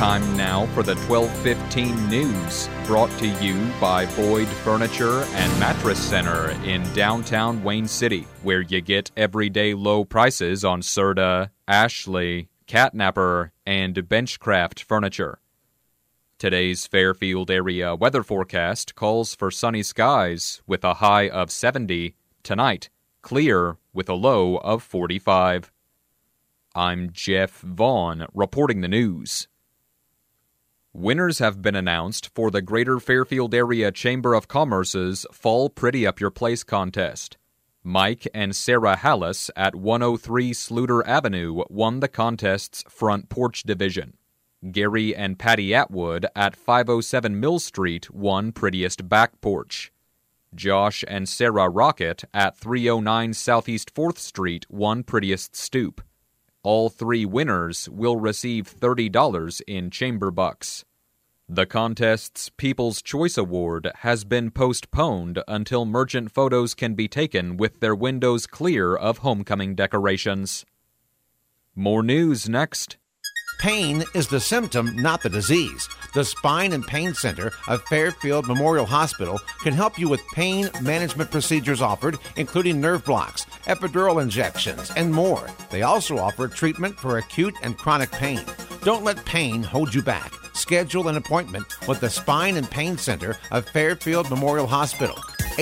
Time now for the 12:15 news, brought to you by Boyd Furniture and Mattress Center in downtown Wayne City, where you get everyday low prices on Serta, Ashley, Catnapper, and Benchcraft furniture. Today's Fairfield area weather forecast calls for sunny skies with a high of 70. Tonight, clear with a low of 45. I'm Jeff Vaughn reporting the news. Winners have been announced for the Greater Fairfield Area Chamber of Commerce's Fall Pretty Up Your Place contest. Mike and Sarah Hallis at 103 Sluter Avenue won the contest's front porch division. Gary and Patty Atwood at 507 Mill Street won prettiest back porch. Josh and Sarah Rocket at 309 Southeast 4th Street won prettiest stoop. All three winners will receive $30 in chamber bucks. The contest's People's Choice Award has been postponed until merchant photos can be taken with their windows clear of homecoming decorations. More news next. Pain is the symptom, not the disease. The Spine and Pain Center of Fairfield Memorial Hospital can help you with pain management procedures offered, including nerve blocks, epidural injections, and more. They also offer treatment for acute and chronic pain. Don't let pain hold you back. Schedule an appointment with the Spine and Pain Center of Fairfield Memorial Hospital,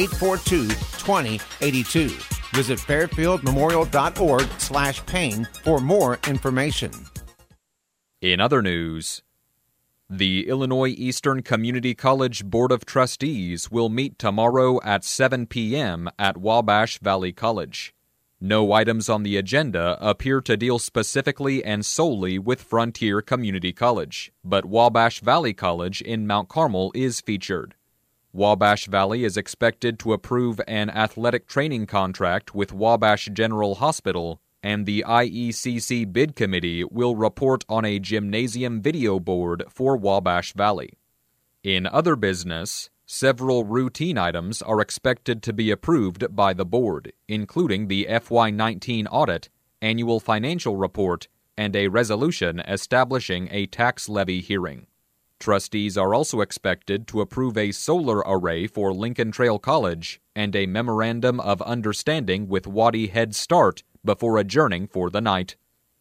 842-2082. Visit fairfieldmemorial.org/pain for more information. In other news, the Illinois Eastern Community College Board of Trustees will meet tomorrow at 7 p.m. at Wabash Valley College. No items on the agenda appear to deal specifically and solely with Frontier Community College, but Wabash Valley College in Mount Carmel is featured. Wabash Valley is expected to approve an athletic training contract with Wabash General Hospital, and the IECC bid committee will report on a gymnasium video board for Wabash Valley. In other business, several routine items are expected to be approved by the board, including the FY19 audit, annual financial report, and a resolution establishing a tax levy hearing. Trustees are also expected to approve a solar array for Lincoln Trail College and a memorandum of understanding with Waddy Head Start before adjourning for the night.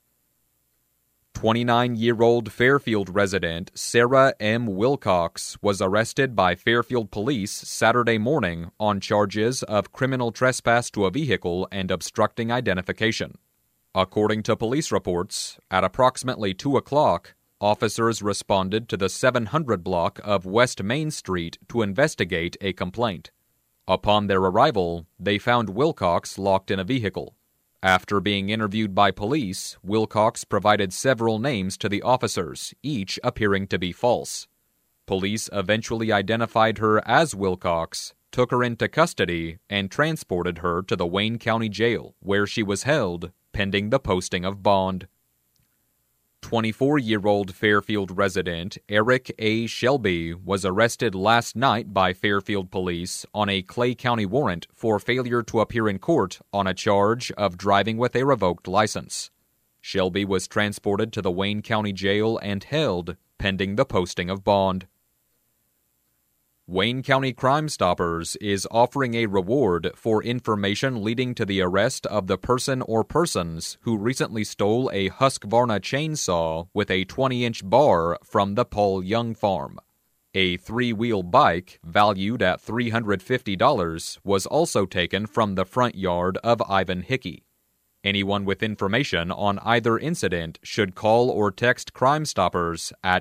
29-year-old Fairfield resident Sarah M. Wilcox was arrested by Fairfield police Saturday morning on charges of criminal trespass to a vehicle and obstructing identification. According to police reports, at approximately 2 o'clock, officers responded to the 700 block of West Main Street to investigate a complaint. Upon their arrival, they found Wilcox locked in a vehicle. After being interviewed by police, Wilcox provided several names to the officers, each appearing to be false. Police eventually identified her as Wilcox, took her into custody, and transported her to the Wayne County Jail, where she was held, pending the posting of bond. 24-year-old Fairfield resident Eric A. Shelby was arrested last night by Fairfield police on a Clay County warrant for failure to appear in court on a charge of driving with a revoked license. Shelby was transported to the Wayne County Jail and held, pending the posting of bond. Wayne County Crime Stoppers is offering a reward for information leading to the arrest of the person or persons who recently stole a Husqvarna chainsaw with a 20-inch bar from the Paul Young farm. A three-wheel bike, valued at $350, was also taken from the front yard of Ivan Hickey. Anyone with information on either incident should call or text Crime Stoppers at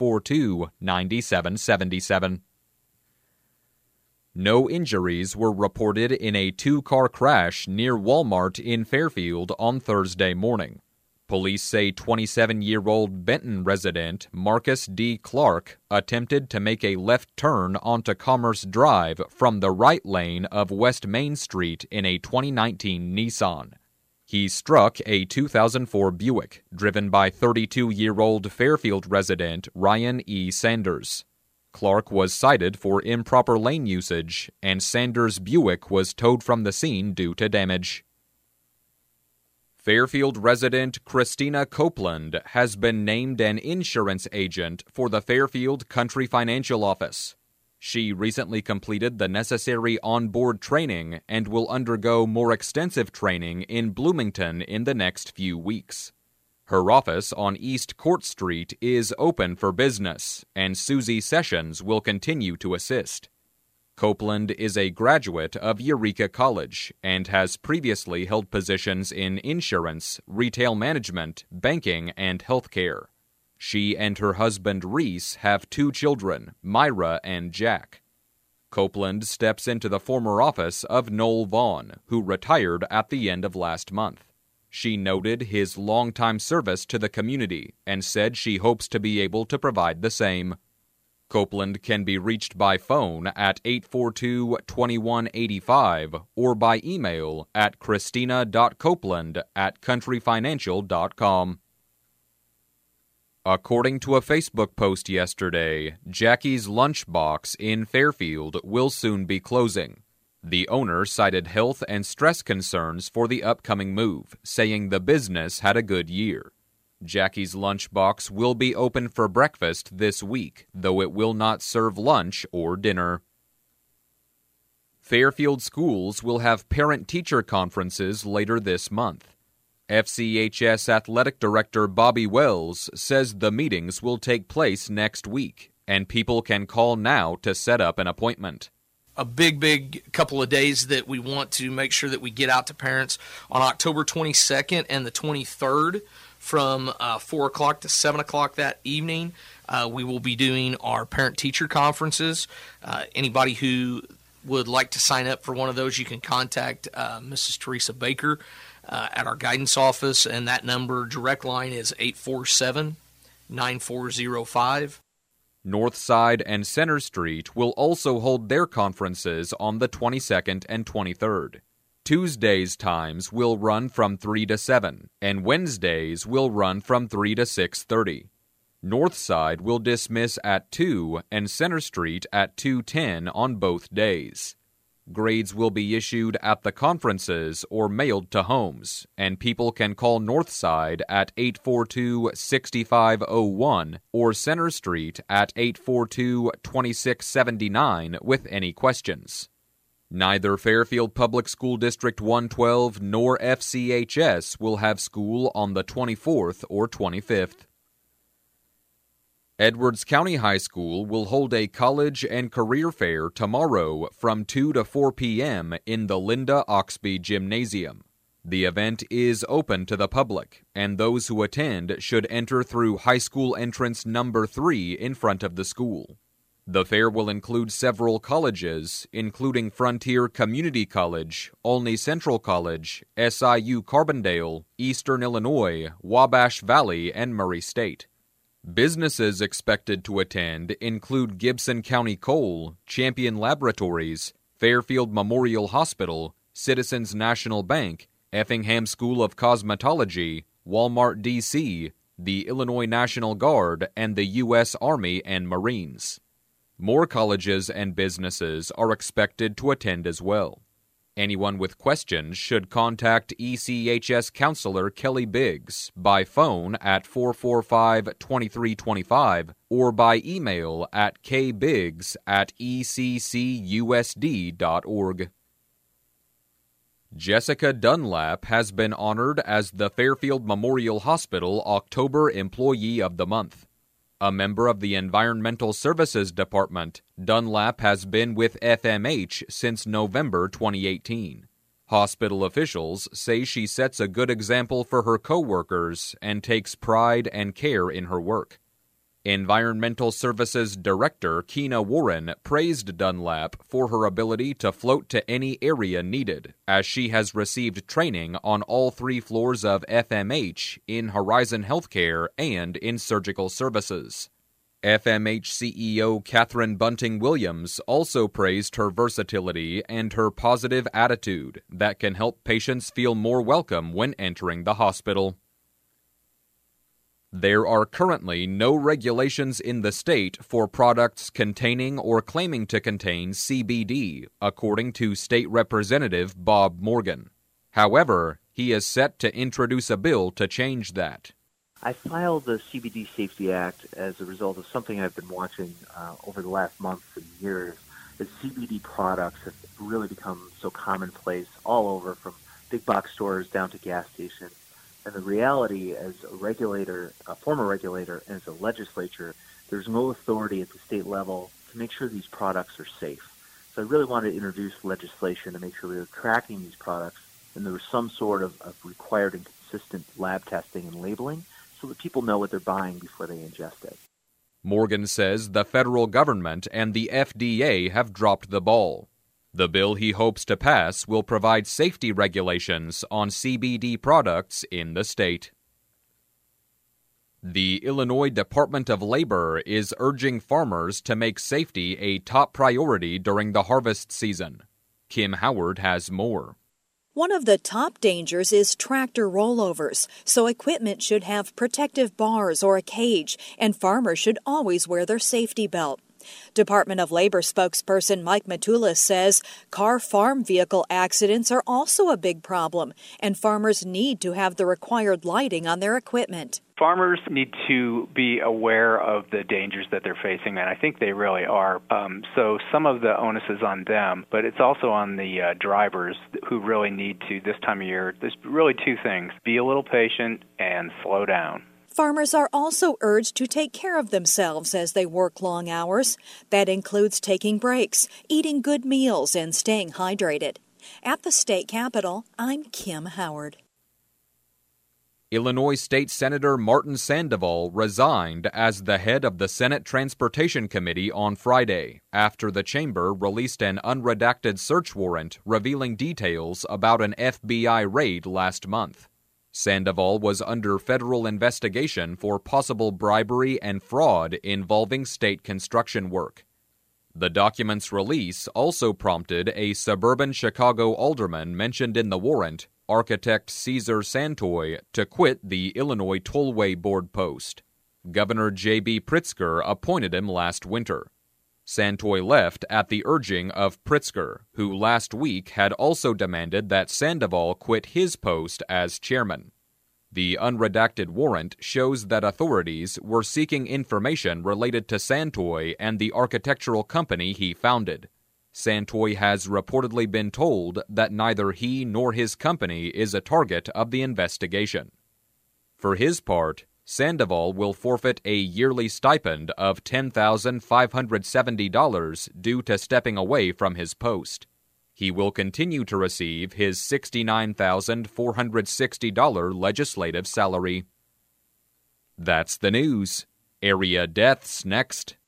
842-9777. No injuries were reported in a two-car crash near Walmart in Fairfield on Thursday morning. Police say 27-year-old Benton resident Marcus D. Clark attempted to make a left turn onto Commerce Drive from the right lane of West Main Street in a 2019 Nissan. He struck a 2004 Buick, driven by 32-year-old Fairfield resident Ryan E. Sanders. Clark was cited for improper lane usage, and Sanders' Buick was towed from the scene due to damage. Fairfield resident Christina Copeland has been named an insurance agent for the Fairfield Country Financial Office. She recently completed the necessary on-board training and will undergo more extensive training in Bloomington in the next few weeks. Her office on East Court Street is open for business, and Susie Sessions will continue to assist. Copeland is a graduate of Eureka College and has previously held positions in insurance, retail management, banking, and healthcare. She and her husband Reese have 2 children, Myra and Jack. Copeland steps into the former office of Noel Vaughn, who retired at the end of last month. She noted his longtime service to the community and said she hopes to be able to provide the same. Copeland can be reached by phone at 842-2185 or by email at christina.copeland@countryfinancial.com. According to a Facebook post yesterday, Jackie's Lunchbox in Fairfield will soon be closing. The owner cited health and stress concerns for the upcoming move, saying the business had a good year. Jackie's Lunchbox will be open for breakfast this week, though it will not serve lunch or dinner. Fairfield schools will have parent-teacher conferences later this month. FCHS Athletic Director Bobby Wells says the meetings will take place next week, and people can call now to set up an appointment. A big couple of days that we want to make sure that we get out to parents on October 22nd and the 23rd. From 4 o'clock to 7 o'clock that evening, we will be doing our parent-teacher conferences. Anybody who would like to sign up for one of those, you can contact Mrs. Teresa Baker at our guidance office, and that number, direct line, is 847-9405. Northside and Center Street will also hold their conferences on the 22nd and 23rd. Tuesdays' times will run from 3 to 7, and Wednesdays will run from 3 to 6:30. Northside will dismiss at 2 and Center Street at 2:10 on both days. Grades will be issued at the conferences or mailed to homes, and people can call Northside at 842-6501 or Center Street at 842-2679 with any questions. Neither Fairfield Public School District 112 nor FCHS will have school on the 24th or 25th. Edwards County High School will hold a college and career fair tomorrow from 2 to 4 p.m. in the Linda Oxby Gymnasium. The event is open to the public, and those who attend should enter through high school entrance number 3 in front of the school. The fair will include several colleges, including Frontier Community College, Olney Central College, SIU Carbondale, Eastern Illinois, Wabash Valley, and Murray State. Businesses expected to attend include Gibson County Coal, Champion Laboratories, Fairfield Memorial Hospital, Citizens National Bank, Effingham School of Cosmetology, Walmart D.C., the Illinois National Guard, and the U.S. Army and Marines. More colleges and businesses are expected to attend as well. Anyone with questions should contact ECHS counselor Kelly Biggs by phone at 445-2325 or by email at kbiggs@eccusd.org. Jessica Dunlap has been honored as the Fairfield Memorial Hospital October Employee of the Month. A member of the Environmental Services Department, Dunlap has been with FMH since November 2018. Hospital officials say she sets a good example for her coworkers and takes pride and care in her work. Environmental Services Director Keena Warren praised Dunlap for her ability to float to any area needed, as she has received training on all 3 floors of FMH in Horizon Healthcare and in surgical services. FMH CEO Catherine Bunting Williams also praised her versatility and her positive attitude that can help patients feel more welcome when entering the hospital. There are currently no regulations in the state for products containing or claiming to contain CBD, according to State Representative Bob Morgan. However, He is set to introduce a bill to change that. I filed the CBD Safety Act as a result of something I've been watching over the last months and years. As CBD products have really become so commonplace all over, from big box stores down to gas stations. And the reality, as a regulator, a former regulator, and as a legislature, there's no authority at the state level to make sure these products are safe. So I really wanted to introduce legislation to make sure we were tracking these products, and there was some sort of required and consistent lab testing and labeling so that people know what they're buying before they ingest it. Morgan says the federal government and the FDA have dropped the ball. The bill he hopes to pass will provide safety regulations on CBD products in the state. The Illinois Department of Labor is urging farmers to make safety a top priority during the harvest season. Kim Howard has more. One of the top dangers is tractor rollovers, so equipment should have protective bars or a cage, and farmers should always wear their safety belt. Department of Labor spokesperson Mike Matulis says car-farm vehicle accidents are also a big problem, and farmers need to have the required lighting on their equipment. Farmers need to be aware of the dangers that they're facing, and I think they really are. So some of the onus is on them, but it's also on the drivers who really need to, this time of year, there's really two things: be a little patient and slow down. Farmers are also urged to take care of themselves as they work long hours. That includes taking breaks, eating good meals, and staying hydrated. At the state capitol, I'm Kim Howard. Illinois State Senator Martin Sandoval resigned as the head of the Senate Transportation Committee on Friday after the chamber released an unredacted search warrant revealing details about an FBI raid last month. Sandoval was under federal investigation for possible bribery and fraud involving state construction work. The document's release also prompted a suburban Chicago alderman mentioned in the warrant, architect Cesar Santoy, to quit the Illinois Tollway Board post. Governor J.B. Pritzker appointed him last winter. Santoy left at the urging of Pritzker, who last week had also demanded that Sandoval quit his post as chairman. The unredacted warrant shows that authorities were seeking information related to Santoy and the architectural company he founded. Santoy has reportedly been told that neither he nor his company is a target of the investigation. For his part, Sandoval will forfeit a yearly stipend of $10,570 due to stepping away from his post. He will continue to receive his $69,460 legislative salary. That's the news. Area deaths next.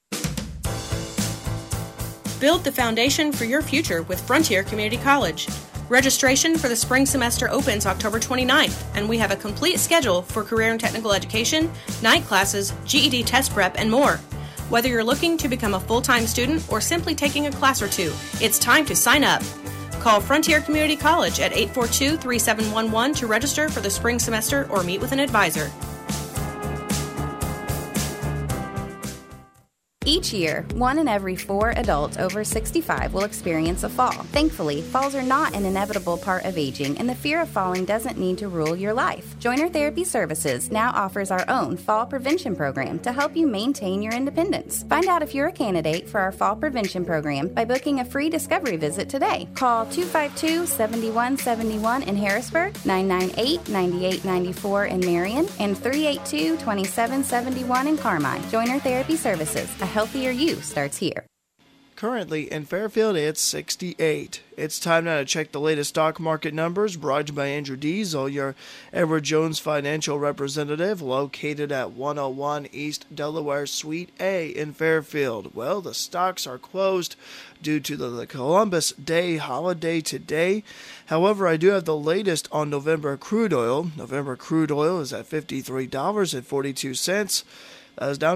Build the foundation for your future with Frontier Community College. Registration for the spring semester opens October 29th, and we have a complete schedule for career and technical education, night classes, GED test prep, and more. Whether you're looking to become a full-time student or simply taking a class or two, it's time to sign up. Call Frontier Community College at 842-3711 to register for the spring semester or meet with an advisor. Each year, 1 in every 4 adults over 65 will experience a fall. Thankfully, falls are not an inevitable part of aging, and the fear of falling doesn't need to rule your life. Joiner Therapy Services now offers our own fall prevention program to help you maintain your independence. Find out if you're a candidate for our fall prevention program by booking a free discovery visit today. Call 252-7171 in Harrisburg, 998-9894 in Marion, and 382-2771 in Carmine. Joiner Therapy Services. A healthier you starts here. Currently in Fairfield, it's 68. It's time now to check the latest stock market numbers, brought to you by Andrew Diesel, your Edward Jones financial representative, located at 101 East Delaware Suite A in Fairfield. Well, the stocks are closed due to the Columbus Day holiday today. However, I do have the latest on November crude oil. November crude oil is at $53.42. That is down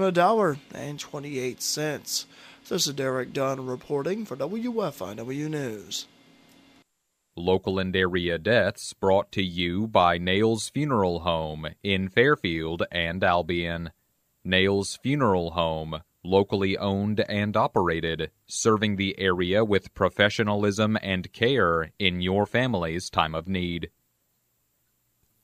$1.28. This is Derek Dunn reporting for WFIW News. Local and area deaths brought to you by Nails Funeral Home in Fairfield and Albion. Nails Funeral Home, locally owned and operated, serving the area with professionalism and care in your family's time of need.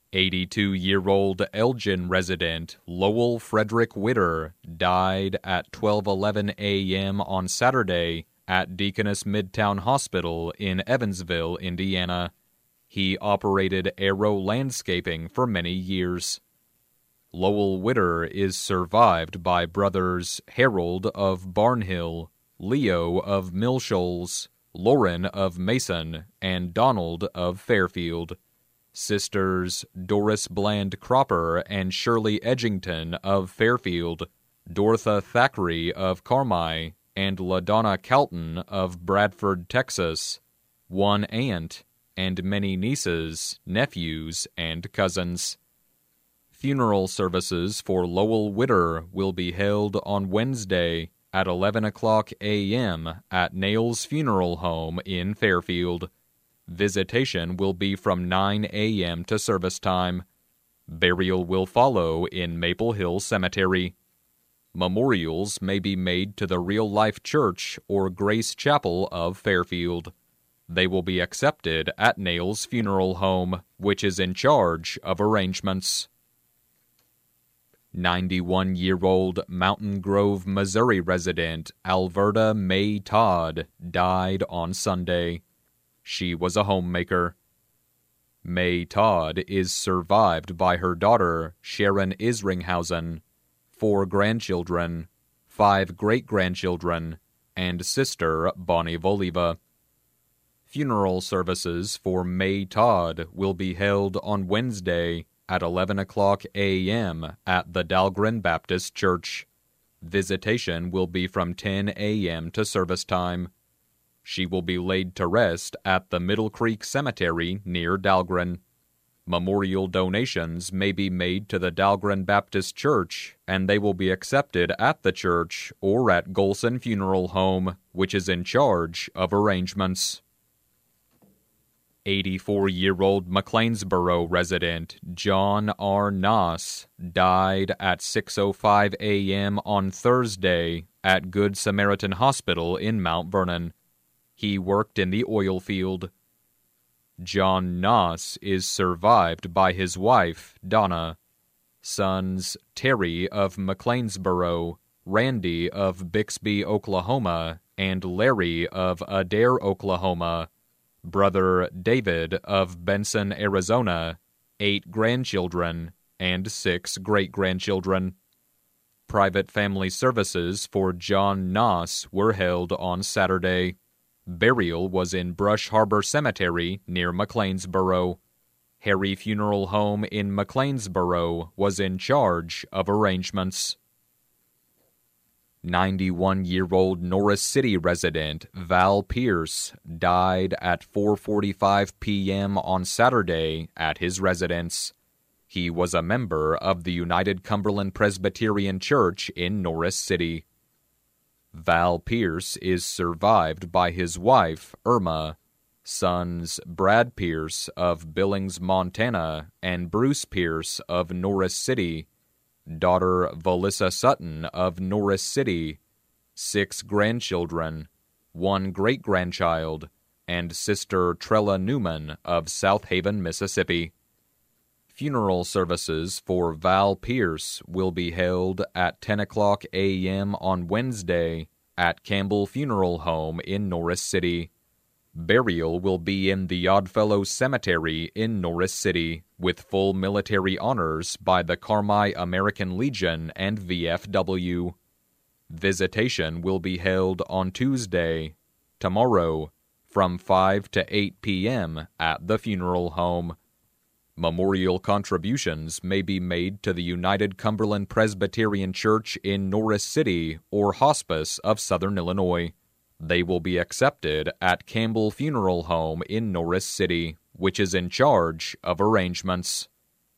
82-year-old Elgin resident Lowell Frederick Witter died at 12:11 a.m. on Saturday at Deaconess Midtown Hospital in Evansville, Indiana. He operated Aero Landscaping for many years. Lowell Witter is survived by brothers Harold of Barnhill, Leo of Millshoals, Lauren of Mason, and Donald of Fairfield. Sisters Doris Bland Cropper and Shirley Edgington of Fairfield, Dorotha Thackeray of Carmi, and LaDonna Calton of Bradford, Texas. One aunt, and many nieces, nephews, and cousins. Funeral services for Lowell Witter will be held on Wednesday at 11 o'clock a.m. at Nails Funeral Home in Fairfield. Visitation will be from 9 a.m. to service time. Burial will follow in Maple Hill Cemetery. Memorials may be made to the Real Life Church or Grace Chapel of Fairfield. They will be accepted at Nails Funeral Home, which is in charge of arrangements. 91-year-old Mountain Grove, Missouri resident Alverta May Todd died on Sunday. She was a homemaker. May Todd is survived by her daughter, Sharon Isringhausen, 4 grandchildren, 5 great-grandchildren, and sister Bonnie Voliva. Funeral services for May Todd will be held on Wednesday at 11 o'clock a.m. at the Dahlgren Baptist Church. Visitation will be from 10 a.m. to service time. She will be laid to rest at the Middle Creek Cemetery near Dahlgren. Memorial donations may be made to the Dahlgren Baptist Church, and they will be accepted at the church or at Golson Funeral Home, which is in charge of arrangements. 84-year-old McLeansboro resident John R. Noss died at 6:05 a.m. on Thursday at Good Samaritan Hospital in Mount Vernon. He worked in the oil field. John Noss is survived by his wife, Donna, sons Terry of McLeansboro, Randy of Bixby, Oklahoma, and Larry of Adair, Oklahoma, brother David of Benson, Arizona, 8 grandchildren, and 6 great-grandchildren. Private family services for John Noss were held on Saturday. Burial was in Brush Harbor Cemetery near McLeansboro. Harry Funeral Home in McLeansboro was in charge of arrangements. 91-year-old Norris City resident Val Pierce died at 4:45 p.m. on Saturday at his residence. He was a member of the United Cumberland Presbyterian Church in Norris City. Val Pierce is survived by his wife, Irma, sons Brad Pierce of Billings, Montana, and Bruce Pierce of Norris City, daughter Valissa Sutton of Norris City, 6 grandchildren, 1 great-grandchild, and sister Trella Newman of South Haven, Mississippi. Funeral services for Val Pierce will be held at 10 o'clock a.m. on Wednesday at Campbell Funeral Home in Norris City. Burial will be in the Oddfellows Cemetery in Norris City, with full military honors by the Carmi American Legion and VFW. Visitation will be held on Tuesday, tomorrow, from 5 to 8 p.m. at the funeral home. Memorial contributions may be made to the United Cumberland Presbyterian Church in Norris City or Hospice of Southern Illinois. They will be accepted at Campbell Funeral Home in Norris City, which is in charge of arrangements.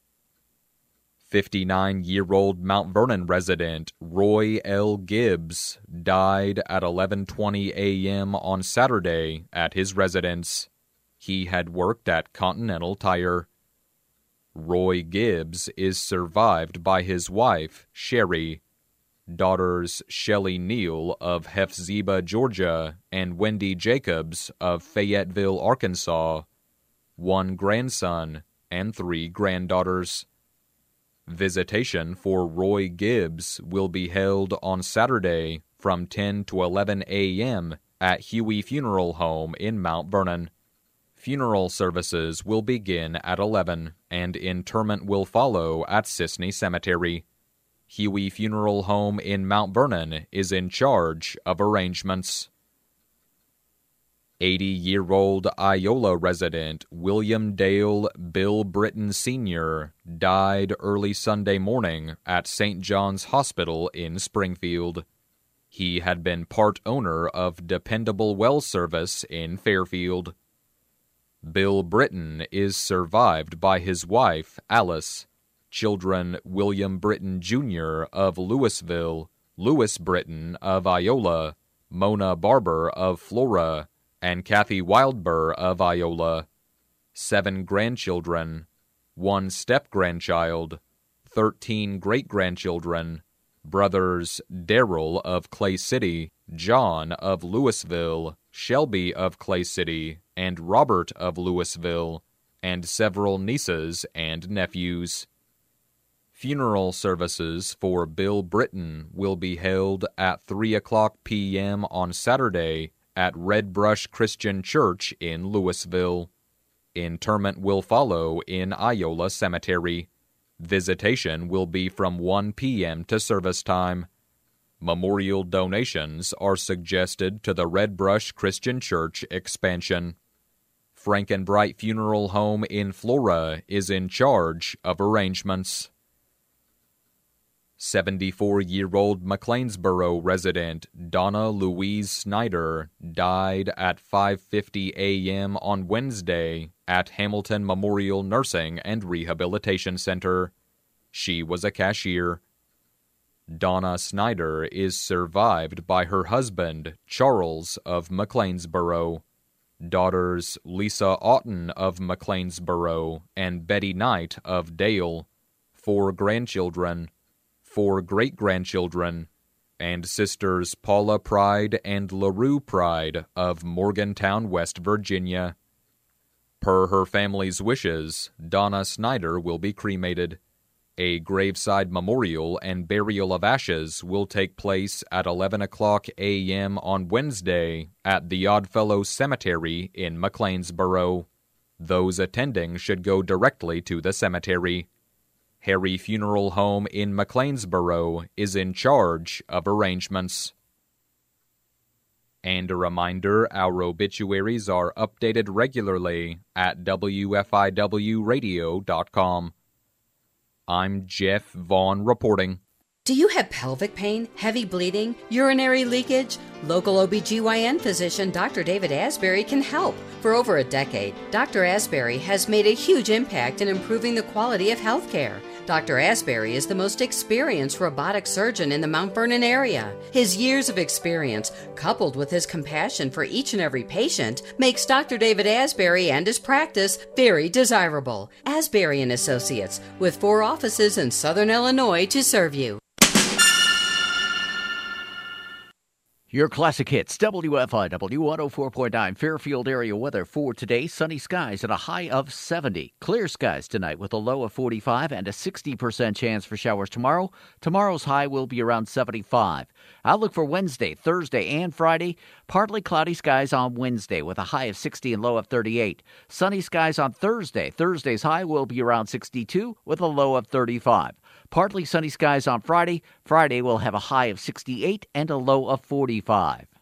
59-year-old Mount Vernon resident Roy L. Gibbs died at 11:20 a.m. on Saturday at his residence. He had worked at Continental Tire. Roy Gibbs is survived by his wife, Sherry, daughters Shelley Neal of Hephzibah, Georgia, and Wendy Jacobs of Fayetteville, Arkansas, 1 grandson, and 3 granddaughters. Visitation for Roy Gibbs will be held on Saturday from 10 to 11 a.m. at Huey Funeral Home in Mount Vernon. Funeral services will begin at 11, and interment will follow at Sisney Cemetery. Huey Funeral Home in Mount Vernon is in charge of arrangements. 80-year-old Iola resident William Dale Bill Britton Sr. died early Sunday morning at St. John's Hospital in Springfield. He had been part owner of Dependable Well Service in Fairfield. Bill Britton is survived by his wife, Alice, children William Britton Jr. of Louisville, Louis Britton of Iola, Mona Barber of Flora, and Kathy Wildber of Iola, 7 grandchildren, 1 step-grandchild, 13 great-grandchildren, brothers Darrell of Clay City, John of Louisville, Shelby of Clay City, and Robert of Louisville, and several nieces and nephews. Funeral services for Bill Britton will be held at 3:00 p.m. on Saturday at Red Brush Christian Church in Louisville. Interment will follow in Iola Cemetery. Visitation will be from 1 p.m. to service time. Memorial donations are suggested to the Red Brush Christian Church expansion. Frankenbright Funeral Home in Flora is in charge of arrangements. 74-year-old McLeansboro resident Donna Louise Snyder died at 5:50 a.m. on Wednesday at Hamilton Memorial Nursing and Rehabilitation Center. She was a cashier. Donna Snyder is survived by her husband, Charles of McLeansboro, daughters Lisa Otten of McLeansboro and Betty Knight of Dale, 4 grandchildren, 4 great-grandchildren, and sisters Paula Pride and LaRue Pride of Morgantown, West Virginia. Per her family's wishes, Donna Snyder will be cremated. A graveside memorial and burial of ashes will take place at 11:00 a.m. on Wednesday at the Oddfellows Cemetery in McLeansboro. Those attending should go directly to the cemetery. Harry Funeral Home in McLeansboro is in charge of arrangements. And a reminder, our obituaries are updated regularly at WFIWradio.com. I'm Jeff Vaughn reporting. Do you have pelvic pain, heavy bleeding, urinary leakage? Local OBGYN physician Dr. David Asbury can help. For over a decade, Dr. Asbury has made a huge impact in improving the quality of health care. Dr. Asbury is the most experienced robotic surgeon in the Mount Vernon area. His years of experience, coupled with his compassion for each and every patient, makes Dr. David Asbury and his practice very desirable. Asbury & Associates, with 4 offices in Southern Illinois to serve you. Your classic hits, WFIW 104.9 Fairfield area weather for today. Sunny skies and a high of 70. Clear skies tonight with a low of 45 and a 60% chance for showers tomorrow. Tomorrow's high will be around 75. Outlook for Wednesday, Thursday, and Friday. Partly cloudy skies on Wednesday with a high of 60 and low of 38. Sunny skies on Thursday. Thursday's high will be around 62 with a low of 35. Partly sunny skies on Friday. Friday will have a high of 68 and a low of 45.